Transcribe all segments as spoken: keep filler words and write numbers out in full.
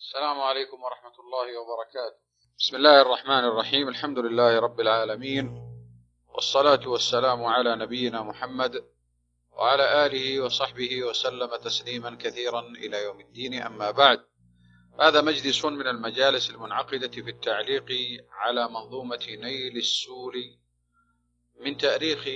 السلام عليكم ورحمة الله وبركاته. بسم الله الرحمن الرحيم. الحمد لله رب العالمين، والصلاة والسلام على نبينا محمد وعلى آله وصحبه وسلم تسليما كثيرا إلى يوم الدين. أما بعد، هذا مجلس من المجالس المنعقدة في التعليق على منظومة نيل السور من تاريخ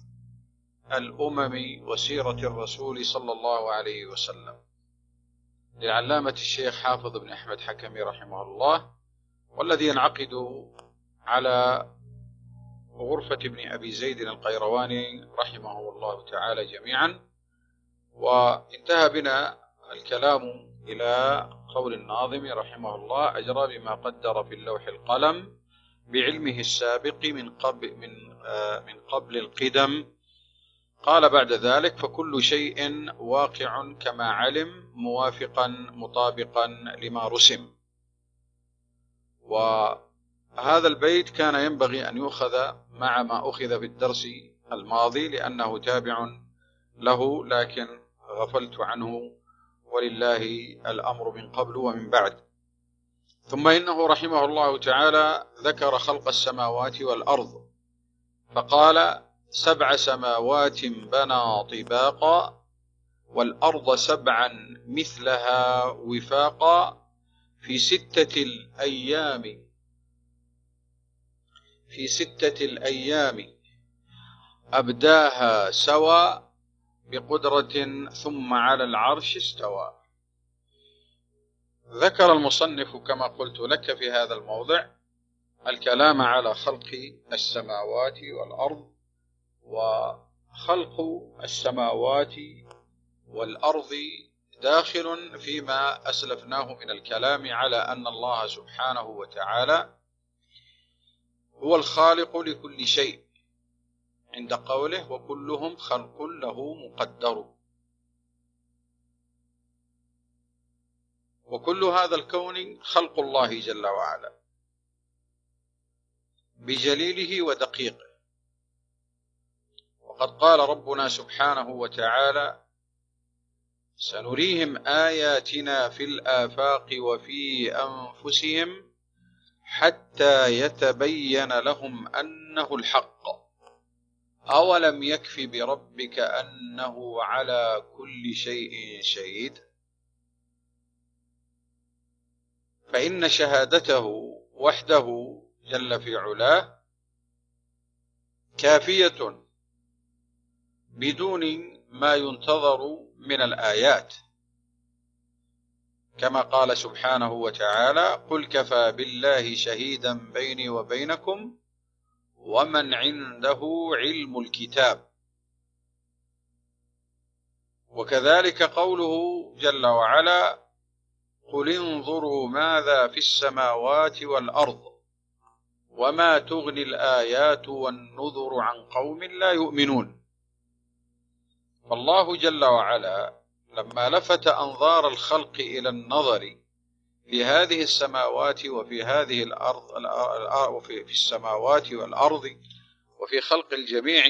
الأمم وسيرة الرسول صلى الله عليه وسلم للعلامة الشيخ حافظ بن أحمد حكمي رحمه الله، والذي ينعقد على غرفة ابن أبي زيد القيرواني رحمه الله تعالى جميعا. وانتهى بنا الكلام إلى قول الناظم رحمه الله: أجرى بما قدر في اللوح القلم بعلمه السابق من قبل, من آه من قبل القدم. قال بعد ذلك: فكل شيء واقع كما علم، موافقا مطابقا لما رسم. وهذا البيت كان ينبغي أن يؤخذ مع ما أخذ في الدرس الماضي لأنه تابع له، لكن غفلت عنه، ولله الأمر من قبل ومن بعد. ثم إنه رحمه الله تعالى ذكر خلق السماوات والأرض فقال: سبع سماوات بنى طباقا، والأرض سبعا مثلها وفاقا، في ستة الأيام في ستة الأيام أبداها سوى، بقدرة ثم على العرش استوى. ذكر المصنف كما قلت لك في هذا الموضع الكلام على خلق السماوات والأرض، وخلق السماوات والأرض داخل فيما أسلفناه من الكلام على أن الله سبحانه وتعالى هو الخالق لكل شيء، عند قوله: وكلهم خلق له مقدر. وكل هذا الكون خلق الله جل وعلا بجليله ودقيقه. وقد قال ربنا سبحانه وتعالى: سنريهم آياتنا في الآفاق وفي أنفسهم حتى يتبين لهم أنه الحق، أولم يكف بربك أنه على كل شيء شهيد. فإن شهادته وحده جل في علاه كافية بدون ما ينتظر من الآيات، كما قال سبحانه وتعالى: قل كفى بالله شهيدا بيني وبينكم ومن عنده علم الكتاب. وكذلك قوله جل وعلا: قل انظروا ماذا في السماوات والأرض وما تغني الآيات والنذر عن قوم لا يؤمنون. فالله جل وعلا لما لفت أنظار الخلق إلى النظر في هذه السماوات وفي هذه الأرض وفي في السماوات والأرض وفي خلق الجميع،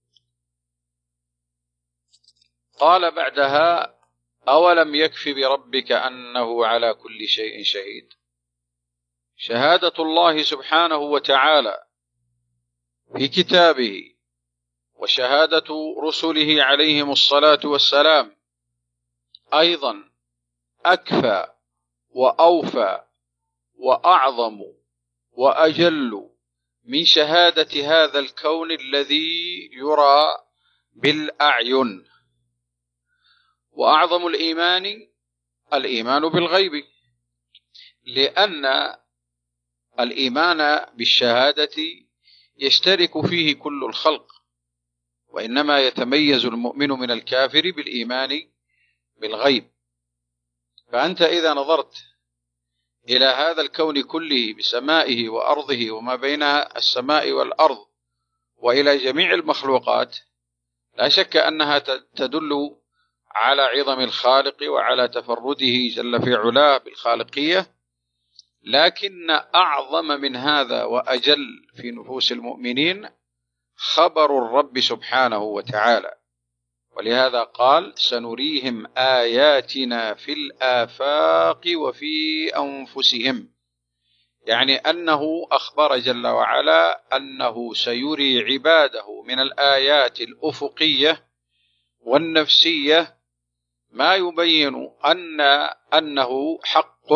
قال بعدها: أولم يكف بربك أنه على كل شيء شهيد. شهادة الله سبحانه وتعالى في كتابه وشهادة رسله عليهم الصلاة والسلام أيضا أكفى وأوفى وأعظم وأجل من شهادة هذا الكون الذي يرى بالأعين. وأعظم الإيمان الإيمان بالغيب، لأن الإيمان بالشهادة يشترك فيه كل الخلق، وإنما يتميز المؤمن من الكافر بالإيمان بالغيب. فأنت إذا نظرت إلى هذا الكون كله بسمائه وأرضه وما بين السماء والأرض وإلى جميع المخلوقات، لا شك أنها تدل على عظم الخالق وعلى تفرده جل في علاه بالخالقية. لكن أعظم من هذا وأجل في نفوس المؤمنين خبر الرب سبحانه وتعالى، ولهذا قال سنريهم آياتنا في الآفاق وفي أنفسهم، يعني أنه أخبر جل وعلا أنه سيري عباده من الآيات الأفقية والنفسية ما يبين أن أنه حق.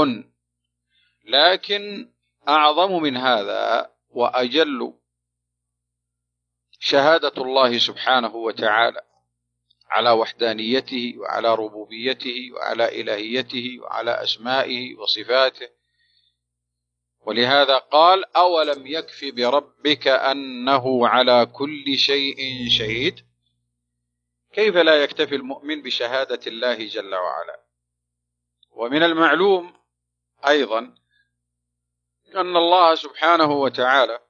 لكن أعظم من هذا وأجل شهادة الله سبحانه وتعالى على وحدانيته وعلى ربوبيته وعلى إلهيته وعلى أسمائه وصفاته. ولهذا قال أولم يكف بربك أنه على كل شيء شهيد. كيف لا يكتفي المؤمن بشهادة الله جل وعلا؟ ومن المعلوم أيضا أن الله سبحانه وتعالى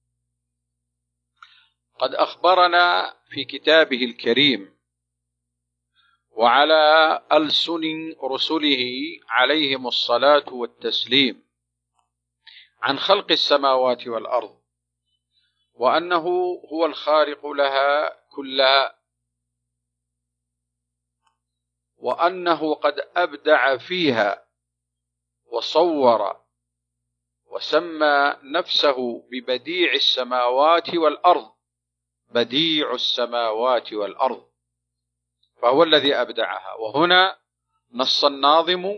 قد أخبرنا في كتابه الكريم وعلى ألسن رسله عليهم الصلاة والتسليم عن خلق السماوات والأرض، وأنه هو الخالق لها كلها، وأنه قد أبدع فيها وصور وسمى نفسه ببديع السماوات والأرض، بديع السماوات والأرض، فهو الذي أبدعها. وهنا نص الناظم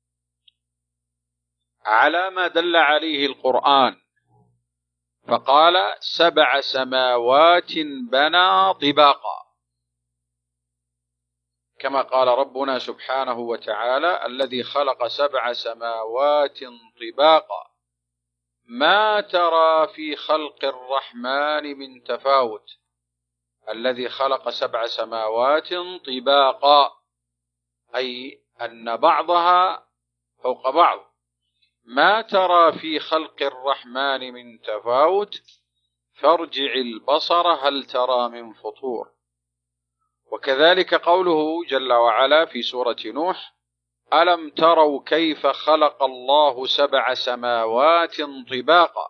على ما دل عليه القرآن فقال سبع سماوات بنى طباقا، كما قال ربنا سبحانه وتعالى الذي خلق سبع سماوات طباقا ما ترى في خلق الرحمن من تفاوت، الذي خلق سبع سماوات طباقا أي أن بعضها فوق بعض، ما ترى في خلق الرحمن من تفاوت فارجع البصر هل ترى من فطور. وكذلك قوله جل وعلا في سورة نوح ألم تروا كيف خلق الله سبع سماوات طباقا،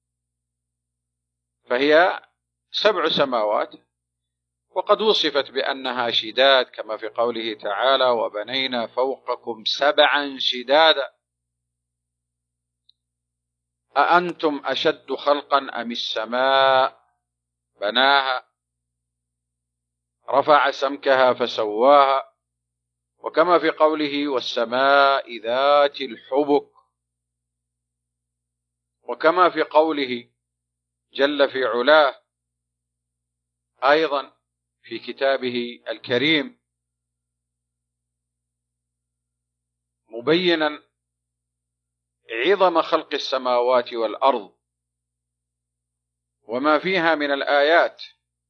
فهي سبع سماوات وقد وصفت بأنها شداد كما في قوله تعالى وبنينا فوقكم سبعا شدادا أأنتم أشد خلقا أم السماء بناها رفع سمكها فسواها، وكما في قوله والسماء ذات الحبك، وكما في قوله جل في علاه أيضا في كتابه الكريم مبينا عظم خلق السماوات والأرض وما فيها من الآيات،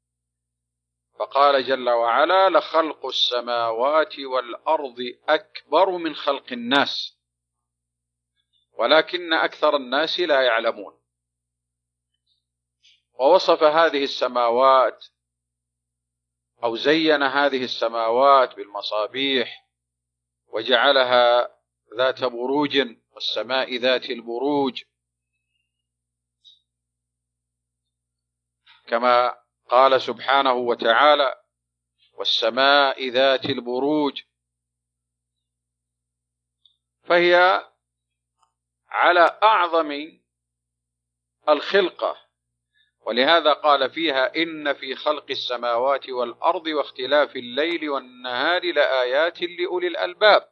فقال جل وعلا لخلق السماوات والأرض أكبر من خلق الناس ولكن أكثر الناس لا يعلمون. ووصف هذه السماوات أو زين هذه السماوات بالمصابيح وجعلها ذات بروج والسماء ذات البروج، كما قال سبحانه وتعالى والسماء ذات البروج، فهي على أعظم الخلقة. ولهذا قال فيها إن في خلق السماوات والأرض واختلاف الليل والنهار لآيات لأولي الألباب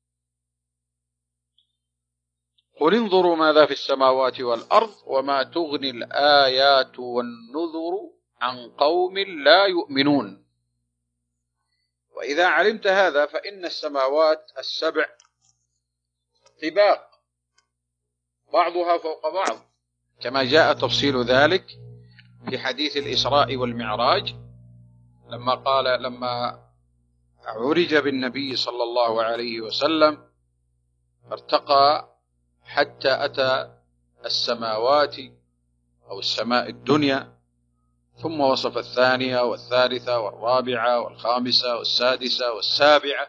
قل انظروا ماذا في السماوات والأرض وما تغني الآيات والنذر عن قوم لا يؤمنون. وإذا علمت هذا فإن السماوات السبع طباق بعضها فوق بعض كما جاء تفصيل ذلك في حديث الإسراء والمعراج لما قال لما عرج بالنبي صلى الله عليه وسلم ارتقى حتى أتى السماوات أو السماء الدنيا ثم وصف الثانية والثالثة والرابعة والخامسة والسادسة والسابعة.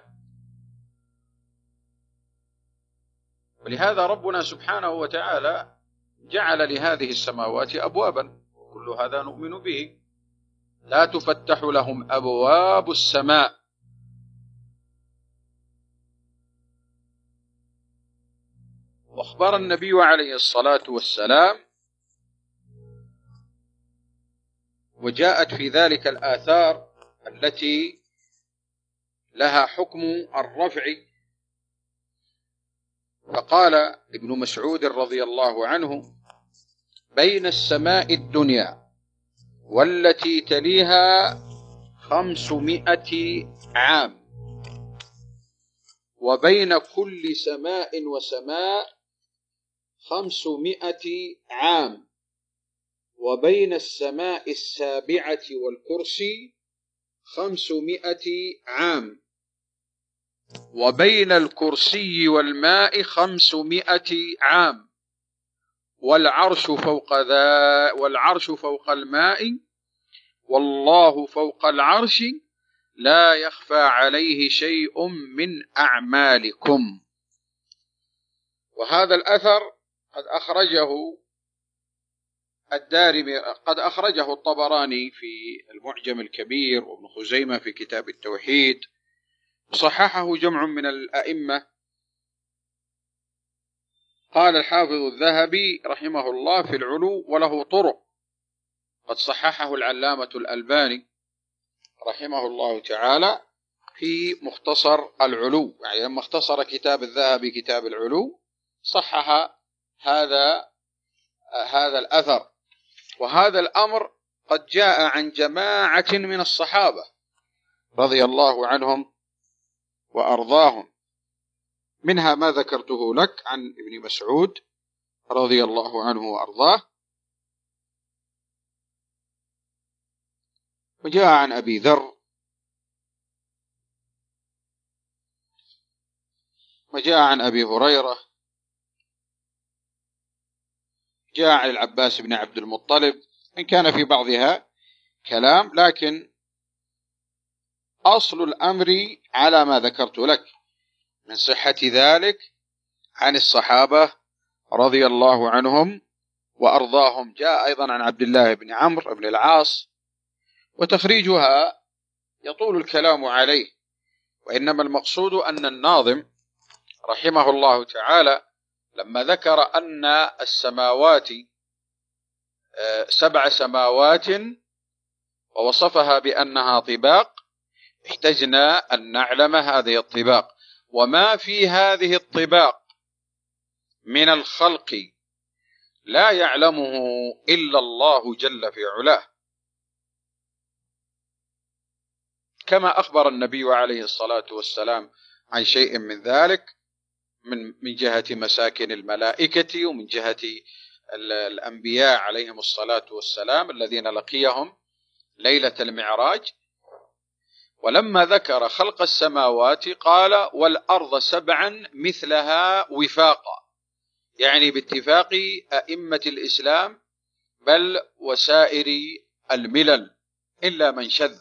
ولهذا ربنا سبحانه وتعالى جعل لهذه السماوات أبوابا وكل هذا نؤمن به لا تفتح لهم أبواب السماء. وأخبر النبي عليه الصلاة والسلام، وجاءت في ذلك الآثار التي لها حكم الرفع، فقال ابن مسعود رضي الله عنه: بين السماء الدنيا والتي تليها خمسمائة عام، وبين كل سماء وسماء خمسمائة عام، وبين السماء السابعة والكرسي خمسمائة عام، وبين الكرسي والماء خمسمائة عام، والعرش فوق ذا والعرش فوق الماء، والله فوق العرش، لا يخفى عليه شيء من أعمالكم. وهذا الأثر قد أخرجه الدارمي، قد أخرجه الطبراني في المعجم الكبير، وابن خزيمة في كتاب التوحيد، وصححه جمع من الأئمة. قال الحافظ الذهبي رحمه الله في العلو: وله طرق، قد صححه العلامة الألباني رحمه الله تعالى في مختصر العلو، يعني لما اختصر كتاب الذهبي كتاب العلو صحح هذا هذا الأثر. وهذا الأمر قد جاء عن جماعة من الصحابة رضي الله عنهم وأرضاهم، منها ما ذكرته لك عن ابن مسعود رضي الله عنه وأرضاه، وجاء عن أبي ذر، وجاء عن أبي هريرة، جاء عن العباس بن عبد المطلب، إن كان في بعضها كلام، لكن أصل الأمر على ما ذكرت لك من صحة ذلك عن الصحابة رضي الله عنهم وأرضاهم. جاء أيضا عن عبد الله بن عمرو بن العاص، وتخريجها يطول الكلام عليه، وإنما المقصود أن الناظم رحمه الله تعالى لما ذكر أن السماوات سبع سماوات ووصفها بأنها طباق، احتجنا أن نعلم هذه الطباق وما في هذه الطباق من الخلق لا يعلمه إلا الله جل في علاه، كما أخبر النبي عليه الصلاة والسلام عن شيء من ذلك من من جهة مساكن الملائكة، ومن جهة الأنبياء عليهم الصلاة والسلام الذين لقيهم ليلة المعراج. ولما ذكر خلق السماوات قال: والأرض سبعا مثلها وفاقا، يعني باتفاق أئمة الإسلام بل وسائر الملل إلا من شذ.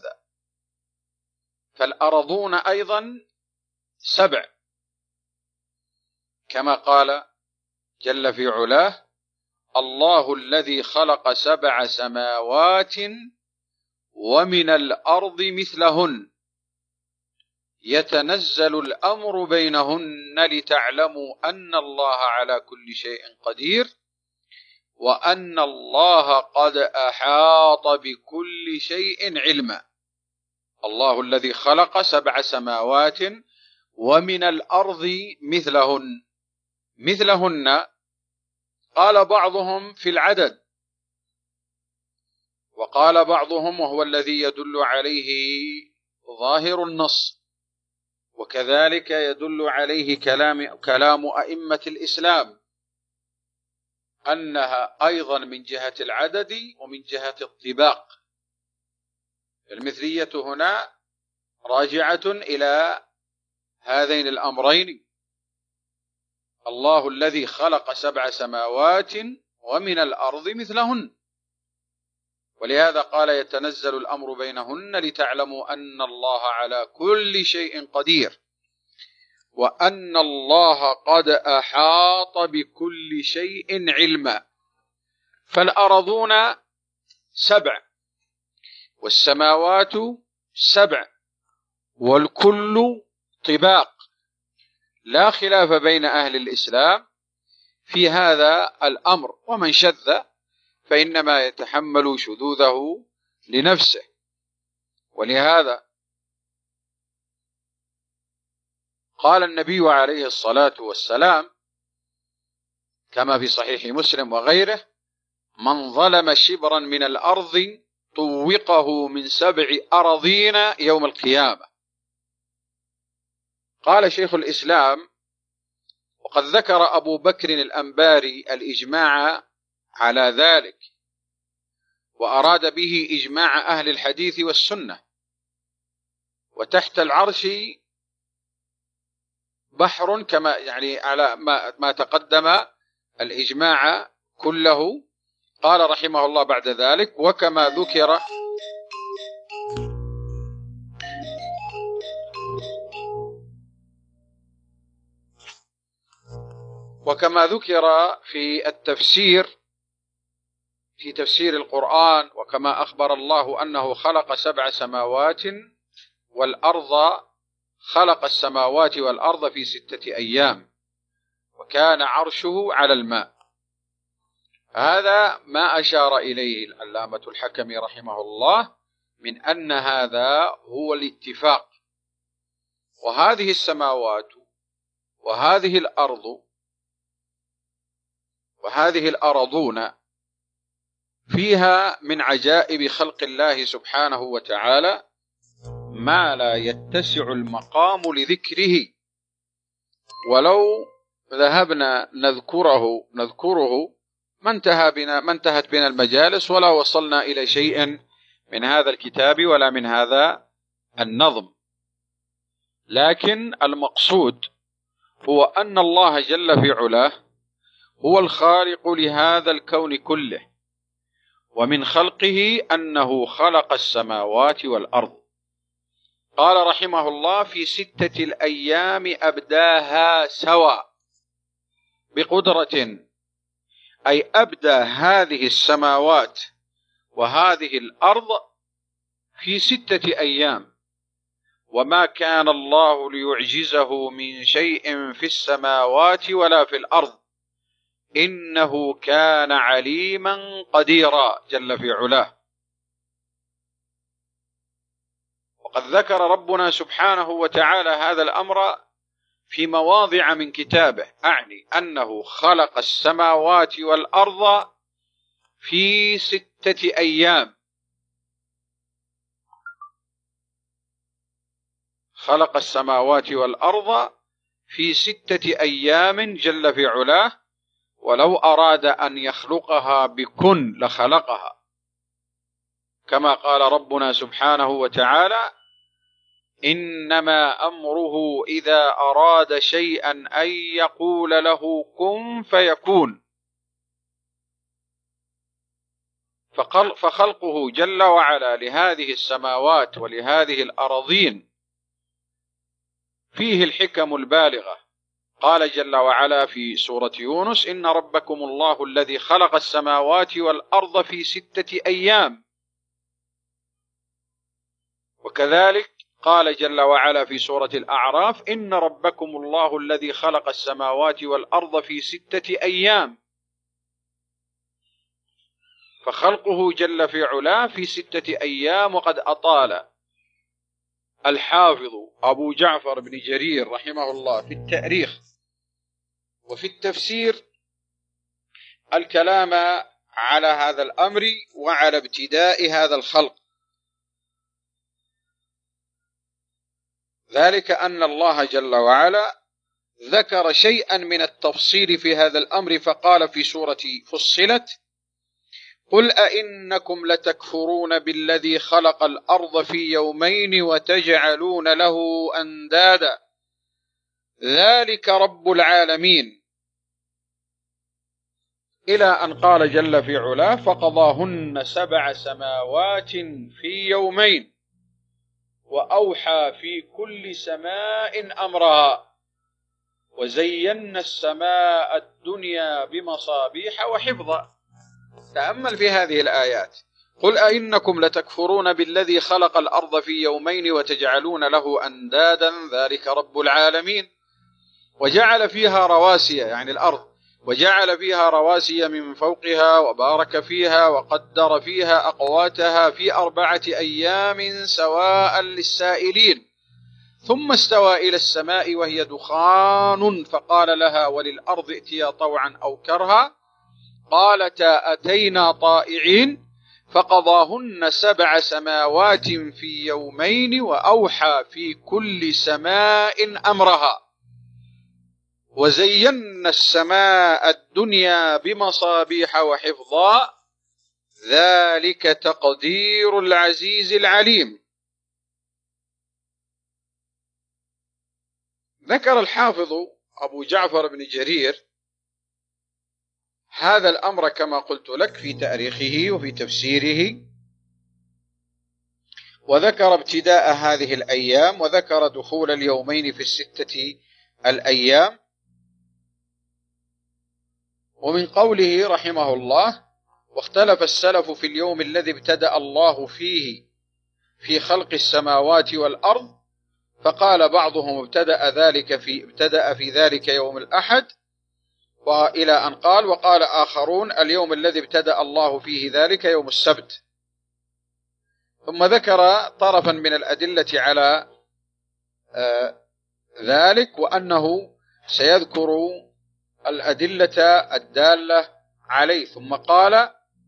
فالأرضون أيضا سبع، كما قال جل في علاه: الله الذي خلق سبع سماوات ومن الأرض مثلهن يتنزل الأمر بينهن لتعلموا أن الله على كل شيء قدير وأن الله قد أحاط بكل شيء علما. الله الذي خلق سبع سماوات ومن الأرض مثلهن. مثلهن قال بعضهم في العدد، وقال بعضهم وهو الذي يدل عليه ظاهر النص، وكذلك يدل عليه كلام كلام أئمة الإسلام أنها أيضا من جهة العدد ومن جهة الطباق. المثلية هنا راجعة إلى هذين الأمرين: الله الذي خلق سبع سماوات ومن الأرض مثلهن، ولهذا قال: يتنزل الأمر بينهن لتعلموا أن الله على كل شيء قدير وأن الله قد أحاط بكل شيء علما. فالأرضون سبع، والسماوات سبع والكل طباق، لا خلاف بين أهل الإسلام في هذا الأمر، ومن شذ فإنما يتحمل شذوذه لنفسه. ولهذا قال النبي عليه الصلاة والسلام كما في صحيح مسلم وغيره: من ظلم شبرا من الأرض طوقه من سبع أراضين يوم القيامة. قال شيخ الإسلام: وقد ذكر أبو بكر الأنباري الإجماع على ذلك، وأراد به إجماع أهل الحديث والسنة. وتحت العرش بحر، كما يعني على ما, ما تقدم الإجماع كله. قال رحمه الله بعد ذلك: وكما ذكر وكما ذكر في التفسير في تفسير القرآن، وكما أخبر الله أنه خلق سبع سماوات والأرض خلق السماوات والأرض في ستة أيام وكان عرشه على الماء. هذا ما أشار إليه العلامة الحكمي رحمه الله من أن هذا هو الاتفاق. وهذه السماوات وهذه الأرض وهذه الأرضون فيها من عجائب خلق الله سبحانه وتعالى ما لا يتسع المقام لذكره، ولو ذهبنا نذكره نذكره ما انتهى بنا ما انتهت بنا المجالس، ولا وصلنا إلى شيء من هذا الكتاب ولا من هذا النظم. لكن المقصود هو أن الله جل في علاه هو الخالق لهذا الكون كله، ومن خلقه أنه خلق السماوات والأرض. قال رحمه الله: في ستة الأيام أبداها سوى بقدرة، أي أبدى هذه السماوات وهذه الأرض في ستة أيام، وما كان الله ليعجزه من شيء في السماوات ولا في الأرض، إنه كان عليما قديرا جل في علاه. وقد ذكر ربنا سبحانه وتعالى هذا الأمر في مواضع من كتابه، أعني أنه خلق السماوات والأرض في ستة أيام، خلق السماوات والأرض في ستة أيام جل في علاه، ولو أراد أن يخلقها بكن لخلقها، كما قال ربنا سبحانه وتعالى: إنما أمره إذا أراد شيئا أن يقول له كن فيكون. فخلقه جل وعلا لهذه السماوات ولهذه الأراضين فيه الحكم البالغة. قال جل وعلا في سورة يونس: إن ربكم الله الذي خلق السماوات والأرض في ستة أيام. وكذلك قال جل وعلا في سورة الأعراف: إن ربكم الله الذي خلق السماوات والأرض في ستة أيام. فخلقه جل في علاه في ستة أيام. وقد أطال الحافظ أبو جعفر بن جرير رحمه الله في التاريخ وفي التفسير الكلام على هذا الأمر وعلى ابتداء هذا الخلق، ذلك أن الله جل وعلا ذكر شيئا من التفصيل في هذا الأمر، فقال في سورة فصلت: قل أئنكم لتكفرون بالذي خلق الأرض في يومين وتجعلون له أندادا ذلك رب العالمين، إلى أن قال جل في علاه: فقضاهن سبع سماوات في يومين وأوحى في كل سماء أمرها وزينا السماء الدنيا بمصابيح وحفظا. تأمل في هذه الآيات، قل أئنكم لتكفرون بالذي خلق الأرض في يومين وتجعلون له أندادا ذلك رب العالمين وجعل فيها رواسي يعني الأرض وجعل فيها رواسي من فوقها وبارك فيها وقدر فيها أقواتها في أربعة أيام سواء للسائلين ثم استوى إلى السماء وهي دخان فقال لها وللأرض ائتيا طوعا أو كرها قالتا أتينا طائعين فقضاهن سبع سماوات في يومين وأوحى في كل سماء أمرها وزينا السماء الدنيا بمصابيح وحفظا ذلك تقدير العزيز العليم. ذكر الحافظ أبو جعفر بن جرير هذا الأمر كما قلت لك في تاريخه وفي تفسيره، وذكر ابتداء هذه الأيام وذكر دخول اليومين في الستة الأيام. ومن قوله رحمه الله واختلف السلف في اليوم الذي ابتدأ الله فيه في خلق السماوات والأرض فقال بعضهم ابتدأ ذلك في ابتدأ في ذلك يوم الأحد وإلى أن قال وقال آخرون اليوم الذي ابتدأ الله فيه ذلك يوم السبت. ثم ذكر طرفا من الأدلة على آه ذلك وأنه سيذكر الأدلة الدالة عليه. ثم قال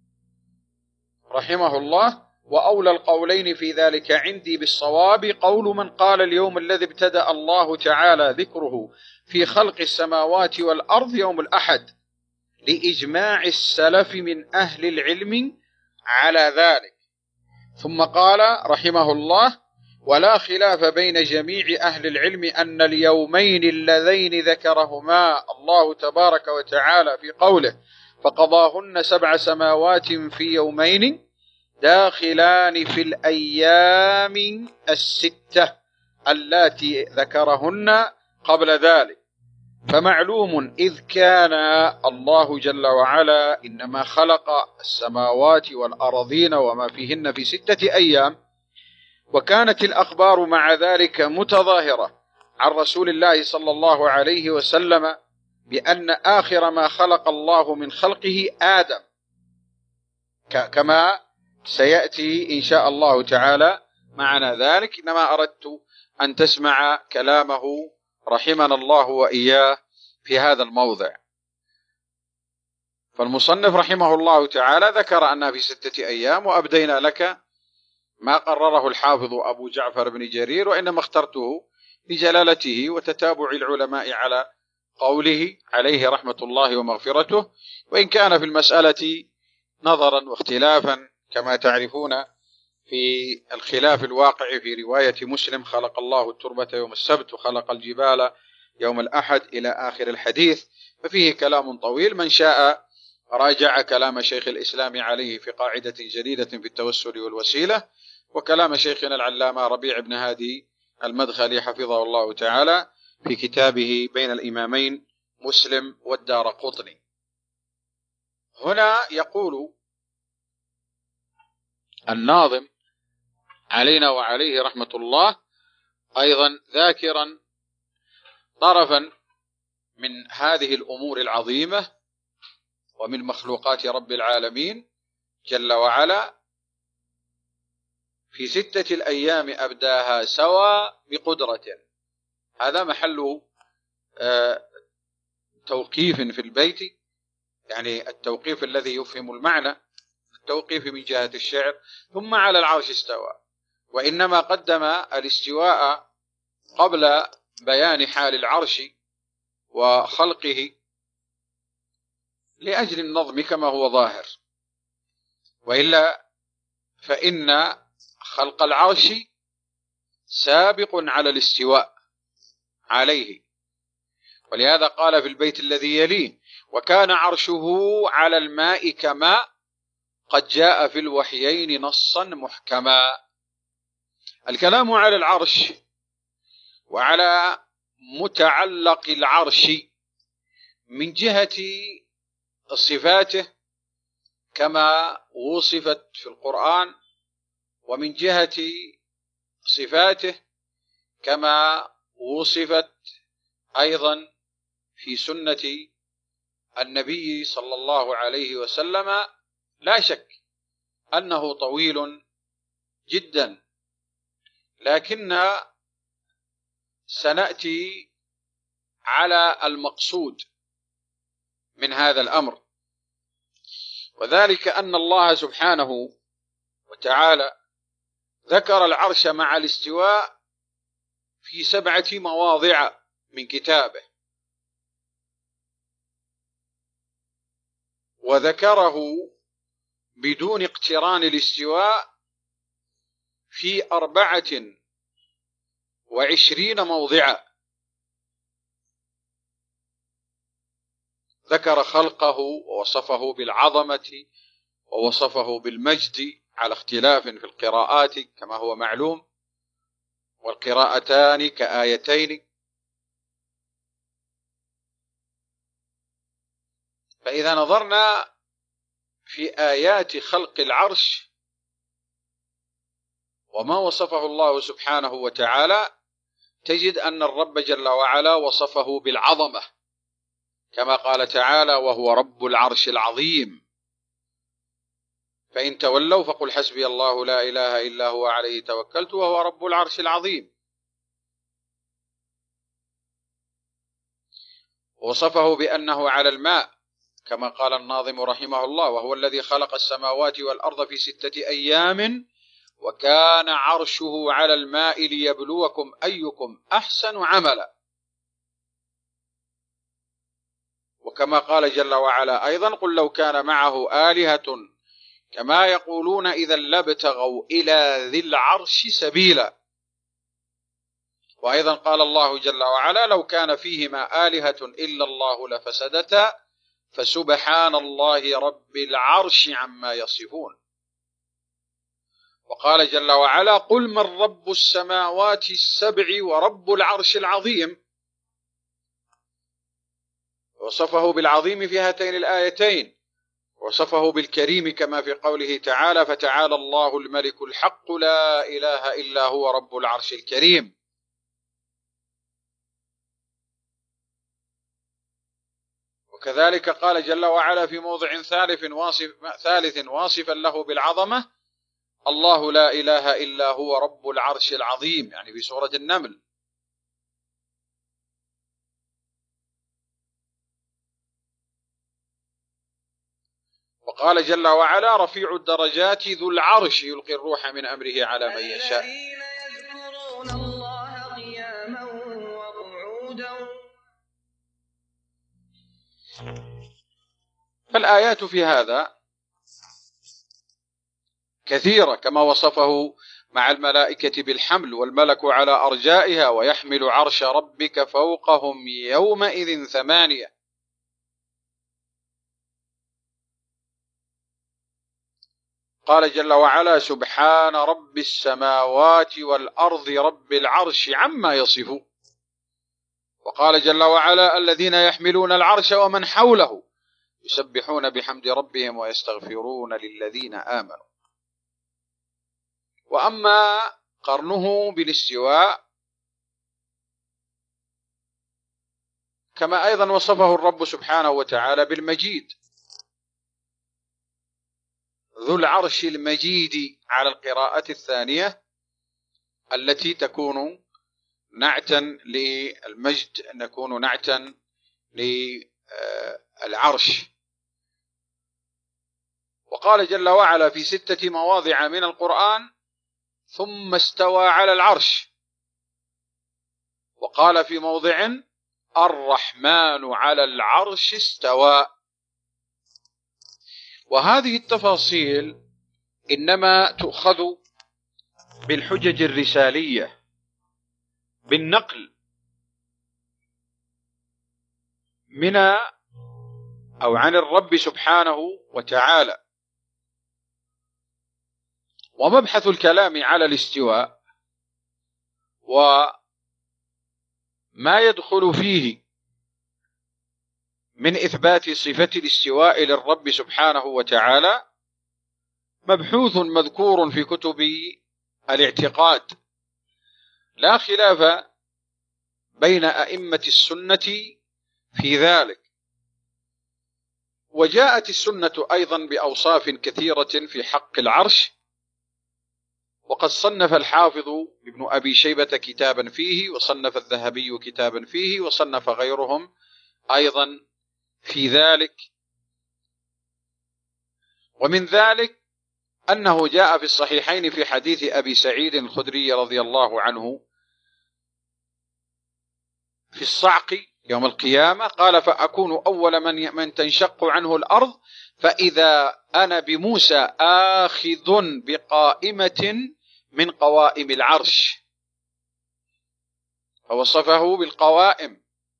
رحمه الله وأولى القولين في ذلك عندي بالصواب قول من قال اليوم الذي ابتدأ الله تعالى ذكره في خلق السماوات والأرض يوم الأحد لإجماع السلف من أهل العلم على ذلك. ثم قال رحمه الله ولا خلاف بين جميع أهل العلم أن اليومين اللذين ذكرهما الله تبارك وتعالى في قوله فقضاهن سبع سماوات في يومين داخلان في الأيام الستة اللاتي ذكرهن قبل ذلك. فمعلوم إذ كان الله جل وعلا إنما خلق السماوات والأرضين وما فيهن في ستة أيام، وكانت الأخبار مع ذلك متظاهرة عن رسول الله صلى الله عليه وسلم بأن آخر ما خلق الله من خلقه آدم كما سيأتي إن شاء الله تعالى معنا ذلك. إنما أردت أن تسمع كلامه رحمنا الله وإياه في هذا الموضع. فالمصنف رحمه الله تعالى ذكر أنها في ستة أيام وأبدينا لك ما قرره الحافظ أبو جعفر بن جرير، وإنما اخترته لجلالته وتتابع العلماء على قوله عليه رحمة الله ومغفرته، وإن كان في المسألة نظرا واختلافا كما تعرفون في الخلاف الواقع في رواية مسلم خلق الله التربة يوم السبت وخلق الجبال يوم الأحد إلى آخر الحديث، ففيه كلام طويل. من شاء راجع كلام شيخ الإسلام عليه في قاعدة جديدة في التوسل والوسيلة، وكلام شيخنا العلامة ربيع بن هادي المدخلي حفظه الله تعالى في كتابه بين الإمامين مسلم والدارقطني. هنا يقول الناظم علينا وعليه رحمة الله أيضا ذاكرا طرفا من هذه الأمور العظيمة ومن مخلوقات رب العالمين جل وعلا في ستة الأيام أبداها سوى بقدرته. هذا محل توقيف في البيت، يعني التوقيف الذي يفهم المعنى، التوقيف من جهة الشعر. ثم على العرش استوى، وإنما قدم الاستواء قبل بيان حال العرش وخلقه لأجل النظم كما هو ظاهر، وإلا فإن خلق العرش سابق على الاستواء عليه. ولهذا قال في البيت الذي يليه وكان عرشه على الماء كما قد جاء في الوحيين نصا محكما. الكلام على العرش وعلى متعلق العرش من جهة صفاته كما وصفت في القرآن، ومن جهة صفاته كما وصفت أيضا في سنة النبي صلى الله عليه وسلم. لا شك أنه طويل جدا، لكن سنأتي على المقصود من هذا الأمر، وذلك أن الله سبحانه وتعالى ذكر العرش مع الاستواء في سبعة مواضع من كتابه، وذكره بدون اقتران الاستواء في أربعة وعشرين موضعا. ذكر خلقه ووصفه بالعظمة ووصفه بالمجد على اختلاف في القراءات كما هو معلوم، والقراءتان كآيتين. فإذا نظرنا في آيات خلق العرش وما وصفه الله سبحانه وتعالى، تجد أن الرب جل وعلا وصفه بالعظمة كما قال تعالى: وهو رب العرش العظيم. فإن تولوا فقل حسبي الله لا إله إلا هو عليه توكلت وهو رب العرش العظيم. وصفه بأنه على الماء كما قال الناظم رحمه الله: وهو الذي خلق السماوات والأرض في ستة أيام وكان عرشه على الماء ليبلوكم أيكم أحسن عملا. وكما قال جل وعلا أيضا: قل لو كان معه آلهة كما يقولون إذا لابتغوا إلى ذي العرش سبيلا. وأيضا قال الله جل وعلا: لو كان فيهما آلهة إلا الله لفسدتا فسبحان الله رب العرش عما يصفون. وقال جل وعلا: قل من رب السماوات السبع ورب العرش العظيم. وصفه بالعظيم في هاتين الآيتين، وصفه بالكريم كما في قوله تعالى: فتعالى الله الملك الحق لا إله إلا هو رب العرش الكريم. وكذلك قال جل وعلا في موضع ثالث واصف ثالث واصفا له بالعظمة: الله لا إله إلا هو رب العرش العظيم، يعني في سورة النمل. وقال جل وعلا: رفيع الدرجات ذو العرش يلقي الروح من أمره على من يشاء. الذين يذكرون الله قياما وقعودا. فالآيات في هذا كثيرة، كما وصفه مع الملائكة بالحمل والملك على أرجائها ويحمل عرش ربك فوقهم يومئذ ثمانية. قال جل وعلا: سبحان رب السماوات والأرض رب العرش عما يصفون. وقال جل وعلا: الذين يحملون العرش ومن حوله يسبحون بحمد ربهم ويستغفرون للذين آمنوا. وأما قرنه بالاستواء كما أيضا وصفه الرب سبحانه وتعالى بالمجيد، ذو العرش المجيد على القراءة الثانية التي تكون نعتا للمجد، نكون نعتا للعرش. وقال جل وعلا في ستة مواضع من القرآن: ثم استوى على العرش. وقال في موضع: الرحمن على العرش استوى. وهذه التفاصيل إنما تؤخذ بالحجج الرسالية، بالنقل من أو عن الرب سبحانه وتعالى. ومبحث الكلام على الاستواء وما يدخل فيه من إثبات صفة الاستواء للرب سبحانه وتعالى مبحوث مذكور في كتب الاعتقاد، لا خلاف بين أئمة السنة في ذلك. وجاءت السنة أيضا بأوصاف كثيرة في حق العرش، وقد صنف الحافظ ابن أبي شيبة كتابا فيه، وصنف الذهبي كتابا فيه، وصنف غيرهم أيضا في ذلك. ومن ذلك أنه جاء في الصحيحين في حديث أبي سعيد الخدري رضي الله عنه في الصعق يوم القيامة، قال: فأكون أول من من تنشق عنه الأرض، فإذا أنا بموسى آخذ بقائمة من قوائم العرش، فوصفه بالقوائم.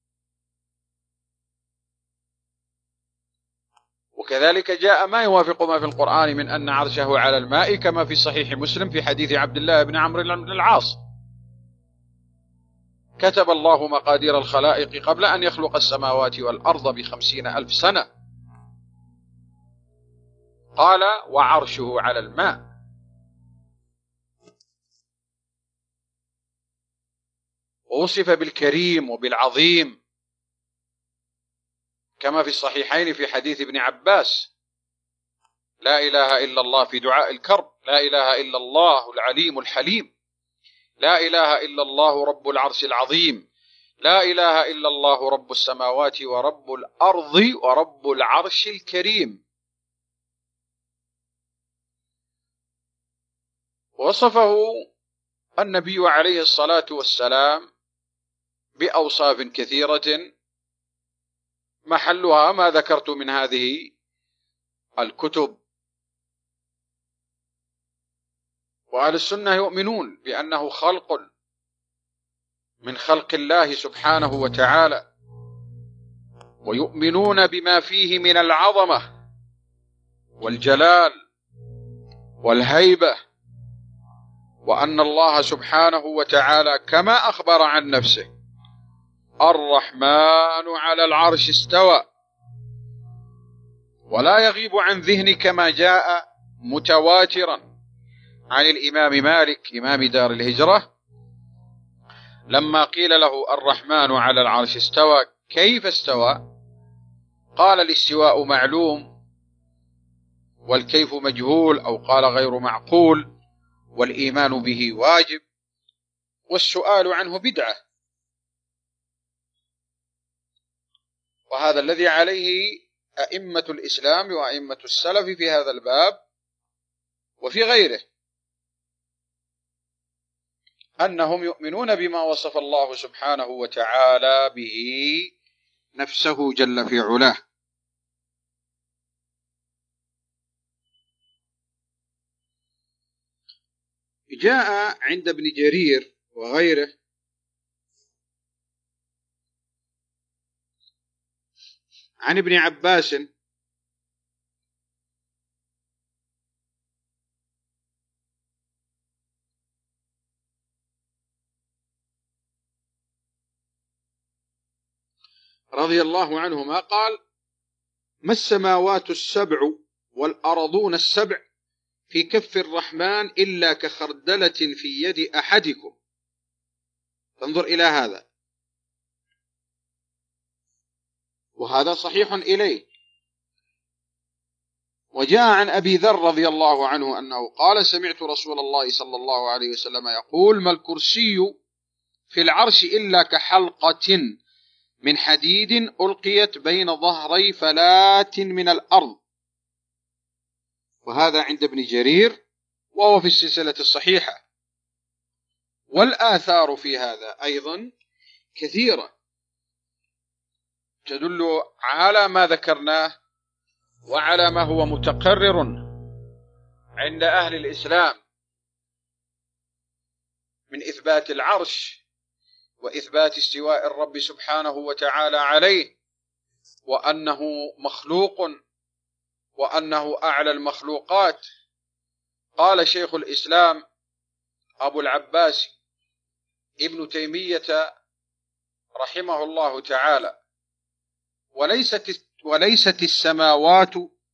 وكذلك جاء ما يوافق ما في القرآن من أن عرشه على الماء، كما في صحيح مسلم في حديث عبد الله بن عمرو بن العاص: كتب الله مقادير الخلائق قبل أن يخلق السماوات والأرض بخمسين ألف سنة، قال: وعرشه على الماء. ووصف بالكريم وبالعظيم كما في الصحيحين في حديث ابن عباس: لا إله إلا الله في دعاء الكرب، لا إله إلا الله العليم الحليم، لا إله إلا الله رب العرش العظيم، لا إله إلا الله رب السماوات ورب الأرض ورب العرش الكريم. وصفه النبي عليه الصلاة والسلام بأوصاف كثيرة محلها ما ذكرت من هذه الكتب. وأهل السنة يؤمنون بأنه خلق من خلق الله سبحانه وتعالى، ويؤمنون بما فيه من العظمة والجلال والهيبة، وأن الله سبحانه وتعالى كما أخبر عن نفسه: الرحمن على العرش استوى. ولا يغيب عن ذهنك ما جاء متواترا عن الإمام مالك إمام دار الهجرة لما قيل له: الرحمن على العرش استوى، كيف استوى؟ قال: الاستواء معلوم، والكيف مجهول، أو قال غير معقول، والإيمان به واجب، والسؤال عنه بدعة. وهذا الذي عليه أئمة الإسلام وأئمة السلف في هذا الباب وفي غيره، أنهم يؤمنون بما وصف الله سبحانه وتعالى به نفسه جل في علاه. جاء عند ابن جرير وغيره عن ابن عباس رضي الله عنهما قال: ما السماوات السبع والأرضون السبع في كف الرحمن إلا كخردلة في يد أحدكم. فانظر إلى هذا، وهذا صحيح إليه. وجاء عن أبي ذر رضي الله عنه أنه قال: سمعت رسول الله صلى الله عليه وسلم يقول: ما الكرسي في العرش إلا كحلقة من حديد ألقيت بين ظهري فلاة من الأرض. وهذا عند ابن جرير، وهو في السلسلة الصحيحة. والآثار في هذا أيضا كثيرة تدل على ما ذكرناه وعلى ما هو متقرر عند أهل الإسلام من إثبات العرش وإثبات استواء الرب سبحانه وتعالى عليه، وأنه مخلوق، وأنه أعلى المخلوقات. قال شيخ الإسلام أبو العباس ابن تيمية رحمه الله تعالى: وليست وليست السماوات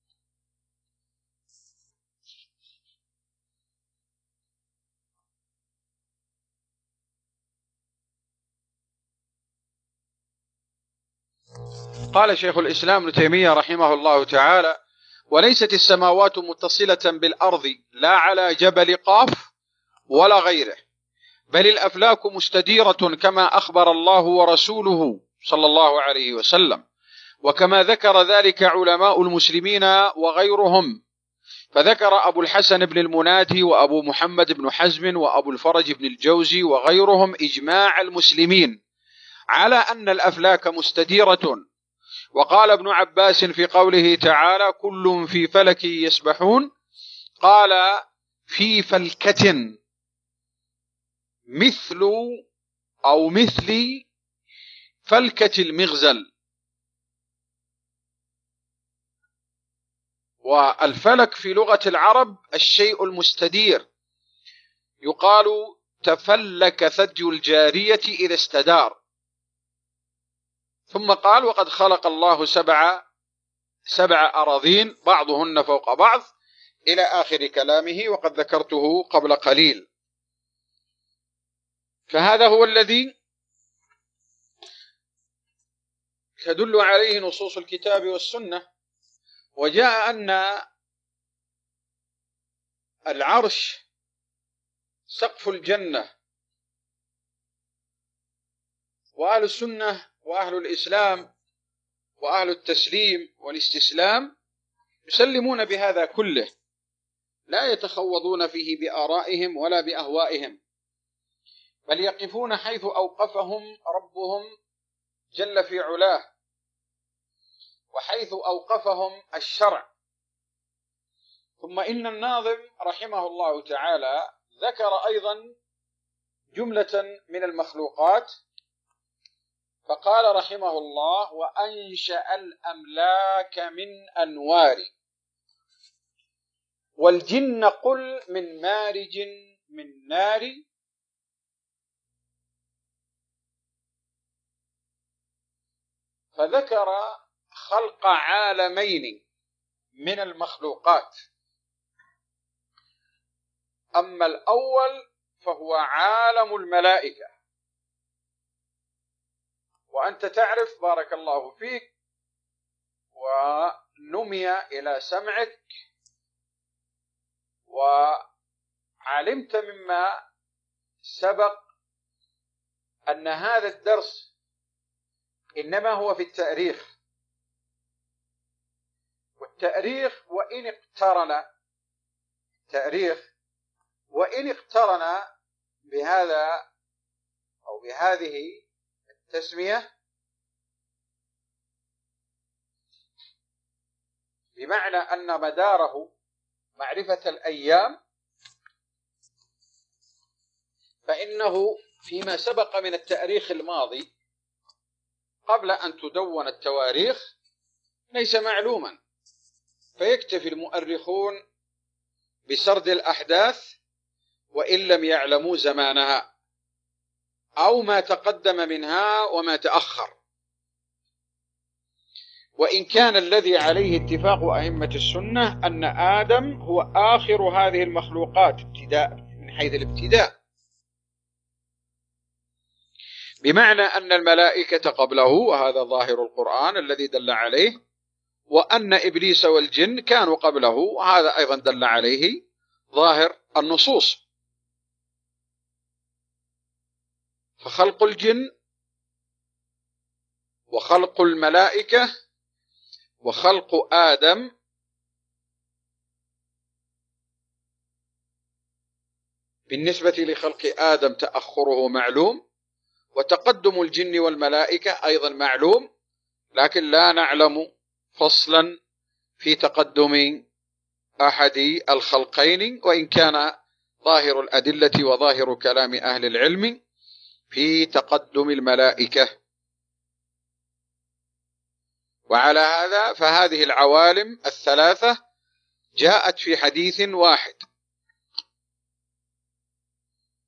قال شيخ الإسلام ابن تيمية رحمه الله تعالى: وليست السماوات متصلة بالأرض لا على جبل قاف ولا غيره، بل الأفلاك مستديرة كما أخبر الله ورسوله صلى الله عليه وسلم، وكما ذكر ذلك علماء المسلمين وغيرهم. فذكر أبو الحسن بن المنادي وأبو محمد بن حزم وأبو الفرج بن الجوزي وغيرهم إجماع المسلمين على أن الأفلاك مستديرة. وقال ابن عباس في قوله تعالى: كل في فلك يسبحون، قال: في فلكة مثل أو مثل فلكة المغزل. والفلك في لغة العرب الشيء المستدير، يقال تفلك ثدي الجارية إذا استدار. ثم قال: وقد خلق الله سبع سبع أراضين بعضهن فوق بعض، إلى آخر كلامه، وقد ذكرته قبل قليل. فهذا هو الذي تدل عليه نصوص الكتاب والسنة. وجاء أن العرش سقف الجنة، وأهل السنة وأهل الإسلام وأهل التسليم والاستسلام يسلمون بهذا كله، لا يتخوضون فيه بآرائهم ولا بأهوائهم، بل يقفون حيث أوقفهم ربهم جل في علاه، وحيث أوقفهم الشرع. ثم إن الناظم رحمه الله تعالى ذكر أيضا جملة من المخلوقات، فقال رحمه الله: وأنشأ الأملاك من أنوار، والجن قل من مارج من نار، فذكر خلق عالمين من المخلوقات. أما الأول فهو عالم الملائكة، وأنت تعرف بارك الله فيك ونمي إلى سمعك، وعلمت مما سبق أن هذا الدرس إنما هو في التأريخ، والتأريخ وإن اقترن تأريخ وإن اقترن بهذا أو بهذه التسمية، بمعنى أن مداره معرفة الأيام، فإنه فيما سبق من التاريخ الماضي قبل أن تدون التواريخ ليس معلوما، فيكتفي المؤرخون بسرد الأحداث وإن لم يعلموا زمانها أو ما تقدم منها وما تأخر. وإن كان الذي عليه اتفاق أئمة السنة أن آدم هو آخر هذه المخلوقات ابتداء من حيث الابتداء، بمعنى أن الملائكة قبله، وهذا ظاهر القرآن الذي دل عليه، وأن إبليس والجن كانوا قبله، وهذا أيضا دل عليه ظاهر النصوص. فخلق الجن وخلق الملائكة وخلق آدم بالنسبة لخلق آدم تأخره معلوم، وتقدم الجن والملائكة أيضا معلوم، لكن لا نعلم فصلا في تقدم أحد الخلقين، وإن كان ظاهر الأدلة وظاهر كلام أهل العلم في تقدم الملائكة. وعلى هذا فهذه العوالم الثلاثة جاءت في حديث واحد،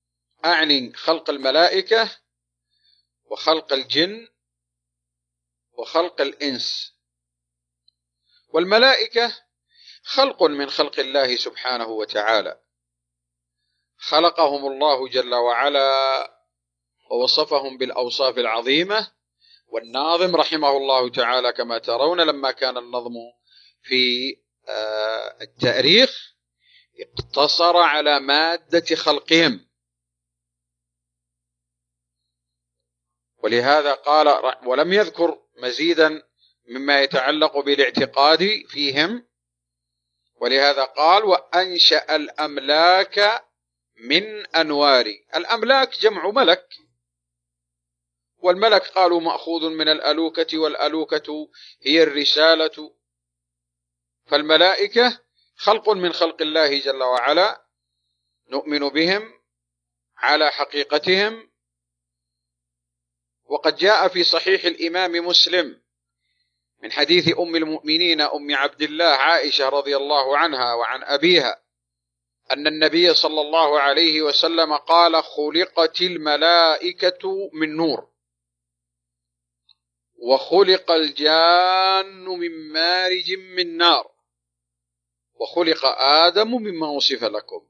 أعني خلق الملائكة وخلق الجن وخلق الإنس. والملائكة خلق من خلق الله سبحانه وتعالى، خلقهم الله جل وعلا ووصفهم بالأوصاف العظيمة. والناظم رحمه الله تعالى كما ترون لما كان النظم في التاريخ اقتصر على مادة خلقهم، ولهذا قال ولم يذكر مزيدا مما يتعلق بالاعتقاد فيهم، ولهذا قال وأنشأ الأملاك من أنوار. الأملاك جمع ملك، والملك قالوا مأخوذ من الألوكة، والألوكة هي الرسالة. فالملائكة خلق من خلق الله جل وعلا، نؤمن بهم على حقيقتهم. وقد جاء في صحيح الإمام مسلم من حديث أم المؤمنين أم عبد الله عائشة رضي الله عنها وعن أبيها أن النبي صلى الله عليه وسلم قال خلقت الملائكة من نور، وخلق الجان من مارج من نار، وخلق آدم مما وصف لكم.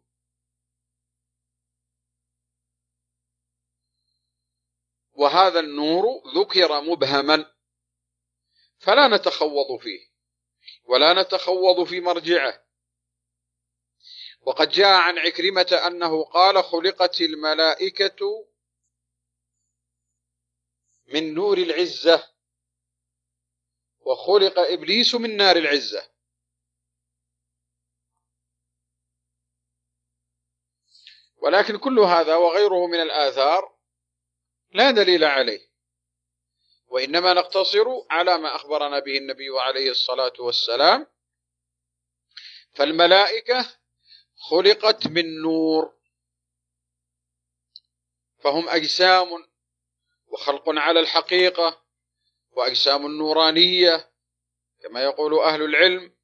وهذا النور ذكر مبهما فلا نتخوض فيه ولا نتخوض في مرجعه. وقد جاء عن عكرمة أنه قال خلقت الملائكة من نور العزة، وخلق إبليس من نار العزة. ولكن كل هذا وغيره من الآثار لا دليل عليه، وإنما نقتصر على ما أخبرنا به النبي عليه الصلاة والسلام. فالملائكة خلقت من نور، فهم أجسام وخلق على الحقيقة، وأجسام نورانية كما يقول أهل العلم،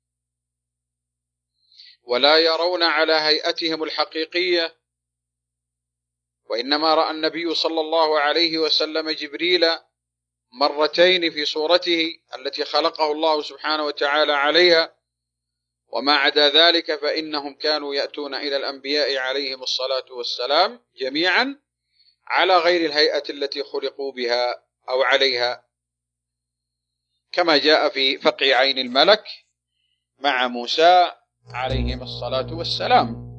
ولا يرون على هيئتهم الحقيقية. وإنما رأى النبي صلى الله عليه وسلم جبريل مرتين في صورته التي خلقه الله سبحانه وتعالى عليها، وما عدا ذلك فإنهم كانوا يأتون إلى الأنبياء عليهم الصلاة والسلام جميعا على غير الهيئة التي خلقوا بها أو عليها، كما جاء في فقع عين الملك مع موسى عليهم الصلاة والسلام.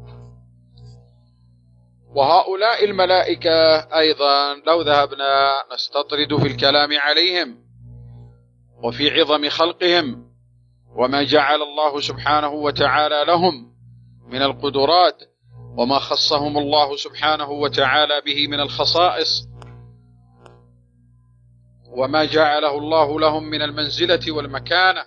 وهؤلاء الملائكة أيضا لو ذهبنا نستطرد في الكلام عليهم وفي عظم خلقهم وما جعل الله سبحانه وتعالى لهم من القدرات، وما خصهم الله سبحانه وتعالى به من الخصائص، وما جعله الله لهم من المنزلة والمكانة،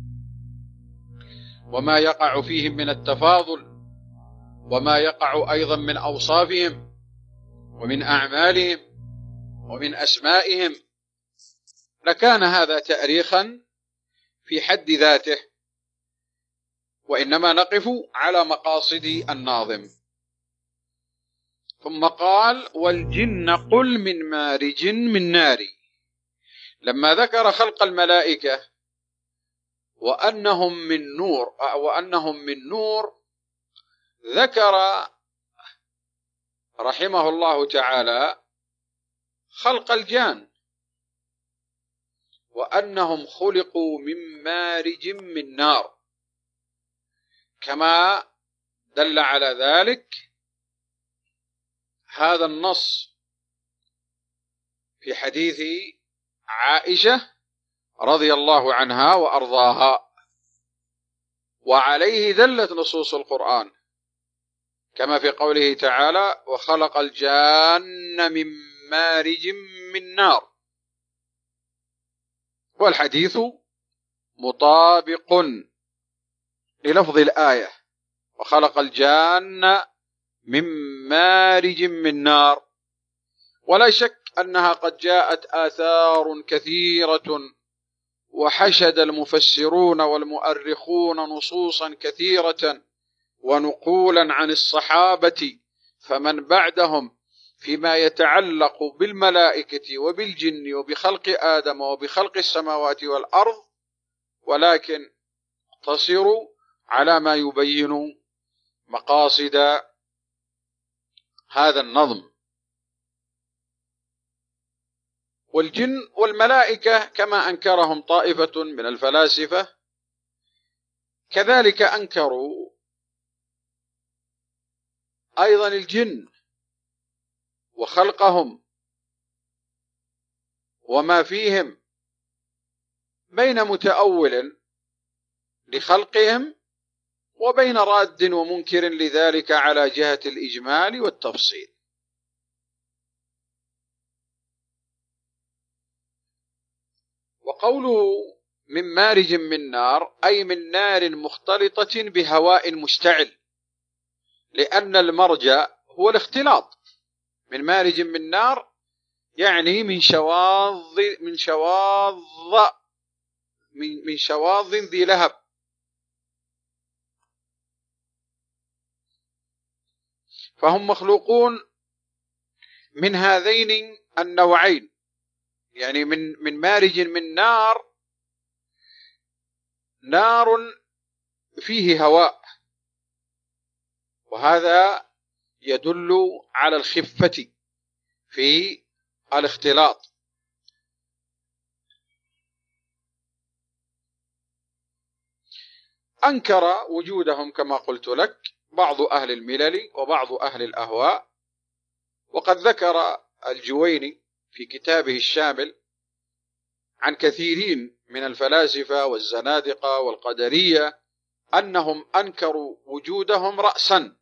وما يقع فيهم من التفاضل، وما يقع أيضا من أوصافهم ومن أعمالهم ومن أسمائهم، لكان هذا تأريخا في حد ذاته. وإنما نقف على مقاصد الناظم. ثم قال والجن قل من مارج من نار. لما ذكر خلق الملائكة وأنهم من نور وأنهم من نور ذكر رحمه الله تعالى خلق الجان وأنهم خلقوا من مارج من نار، كما دل على ذلك هذا النص في حديث عائشة رضي الله عنها وأرضاها، وعليه دلت نصوص القرآن كما في قوله تعالى وخلق الجان من مارج من نار، والحديث مطابق للفظ الآية وخلق الجان من مارج من نار. ولا شك أنها قد جاءت آثار كثيرة وحشد المفسرون والمؤرخون نصوصا كثيرة ونقولا عن الصحابة فمن بعدهم فيما يتعلق بالملائكة وبالجن وبخلق آدم وبخلق السماوات والأرض، ولكن اقتصروا على ما يبين مقاصد هذا النظم. والجن والملائكة كما أنكرهم طائفة من الفلاسفة، كذلك أنكروا أيضا الجن وخلقهم وما فيهم، بين متأول لخلقهم وبين راد ومنكر لذلك على جهة الإجمال والتفصيل. وقوله من مارج من نار أي من نار مختلطة بهواء مشتعل، لأن المرج هو الاختلاط. من مارج من نار يعني من شواظ من شواظ من من شواظ ذي لهب. فهم مخلوقون من هذين النوعين، يعني من من مارج من نار، نار فيه هواء، وهذا يدل على الخفة في الاختلاط. أنكر وجودهم كما قلت لك بعض أهل الملل وبعض أهل الأهواء، وقد ذكر الجويني في كتابه الشامل عن كثيرين من الفلاسفة والزنادقة والقدرية أنهم أنكروا وجودهم رأسا،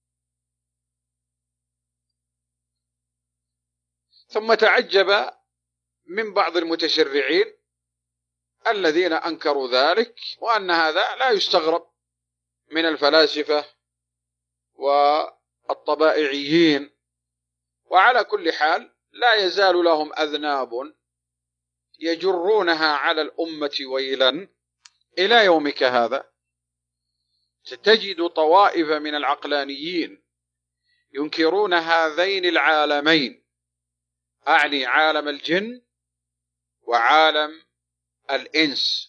ثم تعجب من بعض المتشرعين الذين أنكروا ذلك، وأن هذا لا يستغرب من الفلاسفة والطبائعيين. وعلى كل حال لا يزال لهم أذناب يجرونها على الأمة ويلا إلى يومك هذا. ستجد طوائف من العقلانيين ينكرون هذين العالمين، أعني عالم الجن وعالم الإنس،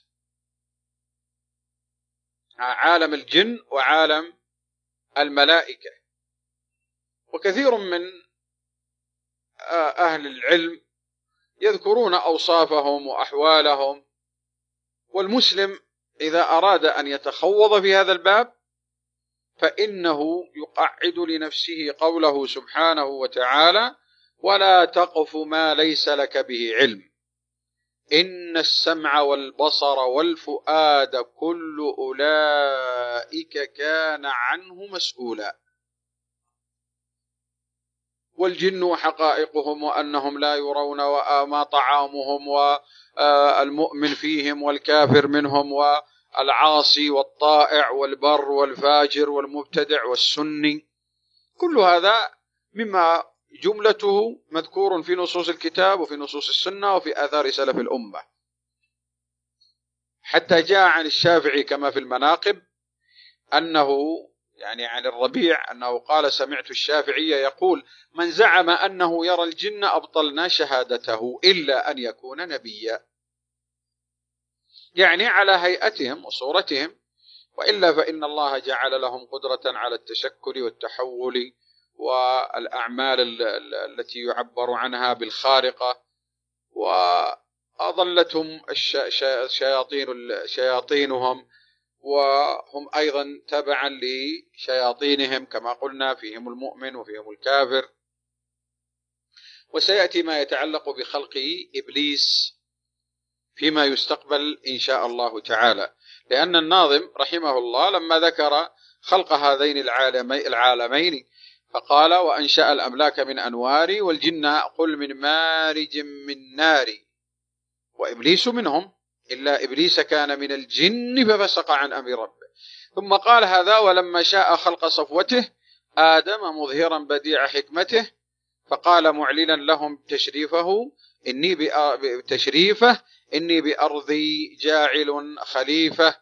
عالم الجن وعالم الملائكة. وكثير من أهل العلم يذكرون أوصافهم وأحوالهم، والمسلم إذا أراد أن يتخوض في هذا الباب فإنه يقعد لنفسه قوله سبحانه وتعالى: ولا تقف ما ليس لك به علم إن السمع والبصر والفؤاد كل أولئك كان عنه مسؤولا. والجن وحقائقهم وأنهم لا يرون، وما طعامهم، والمؤمن فيهم والكافر منهم، والعاصي والطائع والبر والفاجر والمبتدع والسني، كل هذا مما جملته مذكور في نصوص الكتاب وفي نصوص السنة وفي آثار سلف الأمة. حتى جاء عن الشافعي كما في المناقب أنه يعني عن الربيع أنه قال: سمعت الشافعي يقول: من زعم أنه يرى الجن أبطلنا شهادته إلا أن يكون نبيا، يعني على هيئتهم وصورتهم، وإلا فإن الله جعل لهم قدرة على التشكل والتحول والأعمال التي يعبر عنها بالخارقة، وأضلتهم الشياطين شياطينهم، وهم أيضا تبعا لشياطينهم كما قلنا، فيهم المؤمن وفيهم الكافر. وسيأتي ما يتعلق بخلق إبليس فيما يستقبل إن شاء الله تعالى، لأن الناظم رحمه الله لما ذكر خلق هذين العالمين فقال: وأنشأ الأملاك من أنوار والجن قل من مارج من نار وإبليس منهم إلا إبليس كان من الجن ففسق عن أمر ربه. ثم قال: هذا ولما شاء خلق صفوته آدم مظهرا بديع حكمته فقال معلنا لهم تشريفه إني بتشريفه إني بأرضي جاعل خليفة.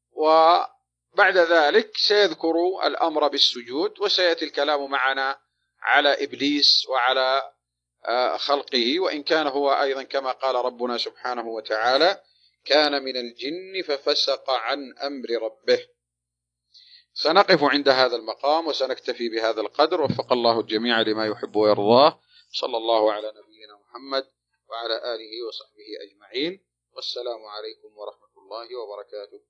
وبعد ذلك سيذكر الأمر بالسجود، وسيأتي الكلام معنا على إبليس وعلى خلقه، وإن كان هو أيضا كما قال ربنا سبحانه وتعالى كان من الجن ففسق عن أمر ربه. سنقف عند هذا المقام وسنكتفي بهذا القدر. وفق الله الجميع لما يحب ويرضاه. صلى الله على نبينا محمد وعلى آله وصحبه أجمعين، والسلام عليكم ورحمة الله وبركاته.